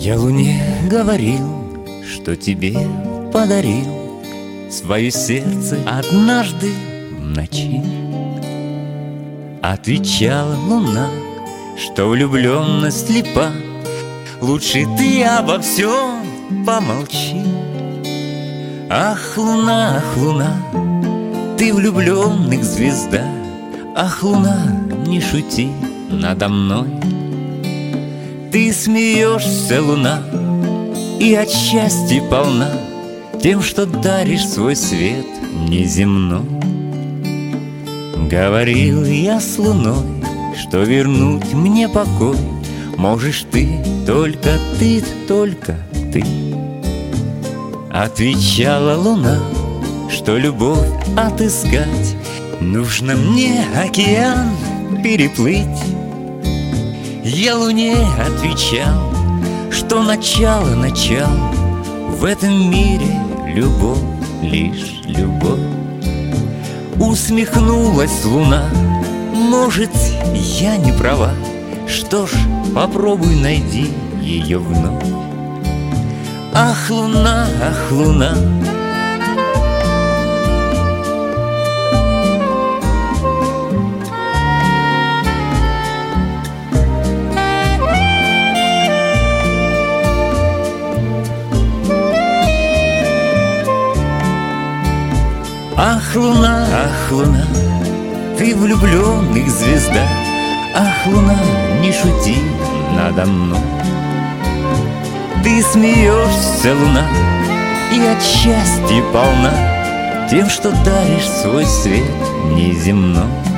Я луне говорил, что тебе подарил свое сердце однажды в ночи. Отвечала луна, что влюбленность слепа. Лучше ты обо всем помолчи. Ах, луна, ты влюбленных звезда. Ах, луна, не шути надо мной. Ты смеешься, луна, и от счастья полна тем, что даришь свой свет неземной. Говорил я с луной, что вернуть мне покой можешь ты, только ты, только ты. Отвечала луна, что любовь отыскать нужно мне океан переплыть. Я луне отвечал, что начало в этом мире любовь, лишь любовь. Усмехнулась луна, может, я не права. Что ж, попробуй найди ее вновь. Ах, луна, ах, луна. Ах, луна, ты влюбленных звезда. Ах, луна, не шути надо мной. Ты смеешься, луна, и от счастья полна тем, что даришь свой свет неземной.